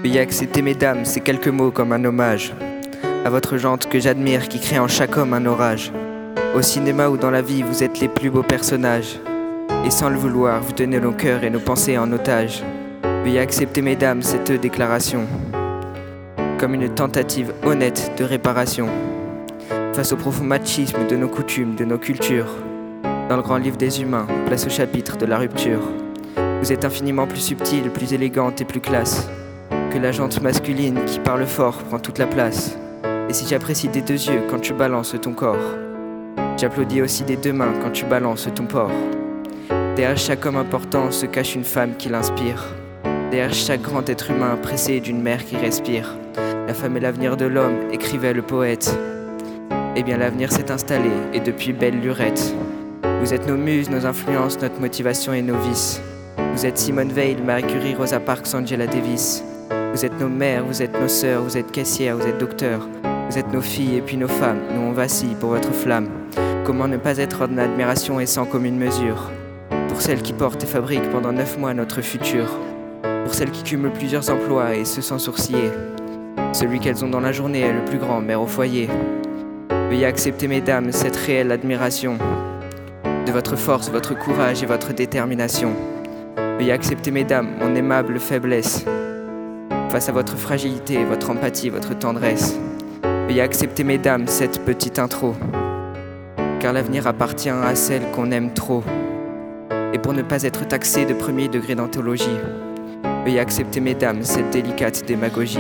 Veuillez accepter, mesdames, ces quelques mots comme un hommage à votre jante que j'admire, qui crée en chaque homme un orage. Au cinéma ou dans la vie, vous êtes les plus beaux personnages. Et sans le vouloir, vous tenez nos cœurs et nos pensées en otage. Veuillez accepter, mesdames, cette déclaration comme une tentative honnête de réparation face au profond machisme de nos coutumes, de nos cultures. Dans le grand livre des humains, place au chapitre de la rupture. Vous êtes infiniment plus subtile, plus élégante et plus classe que la jante masculine qui parle fort prend toute la place. Et si j'apprécie des deux yeux quand tu balances ton corps, j'applaudis aussi des deux mains quand tu balances ton porc. Derrière chaque homme important se cache une femme qui l'inspire. Derrière chaque grand être humain pressé d'une mère qui respire. La femme est l'avenir de l'homme, écrivait le poète. Eh bien l'avenir s'est installé, et depuis belle lurette. Vous êtes nos muses, nos influences, notre motivation et nos vices. Vous êtes Simone Veil, Marie Curie, Rosa Parks, Angela Davis. Vous êtes nos mères, vous êtes nos sœurs, vous êtes caissières, vous êtes docteurs. Vous êtes nos filles et puis nos femmes, nous on vacille pour votre flamme. Comment ne pas être en admiration et sans commune mesure pour celles qui portent et fabriquent pendant 9 mois notre futur. Pour celles qui cumulent plusieurs emplois et ce sans sourciller. Celui qu'elles ont dans la journée est le plus grand, mère au foyer. Veuillez accepter, mesdames, cette réelle admiration de votre force, votre courage et votre détermination. Veuillez accepter, mesdames, mon aimable faiblesse face à votre fragilité, votre empathie, votre tendresse. Veuillez accepter, mesdames, cette petite intro, car l'avenir appartient à celle qu'on aime trop. Et pour ne pas être taxé de premier degré d'anthologie, veuillez accepter, mesdames, cette délicate démagogie.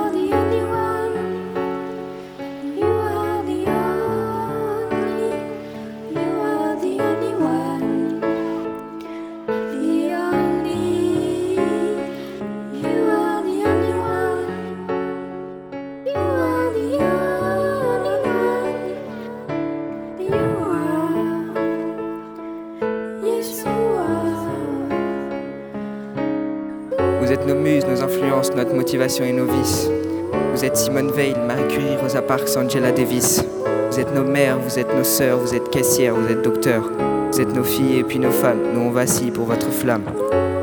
Vous êtes nos muses, nos influences, notre motivation et nos vices. Vous êtes Simone Veil, Marie Curie, Rosa Parks, Angela Davis. Vous êtes nos mères, vous êtes nos sœurs, vous êtes caissières, vous êtes docteurs. Vous êtes nos filles et puis nos femmes, nous on vacille pour votre flamme.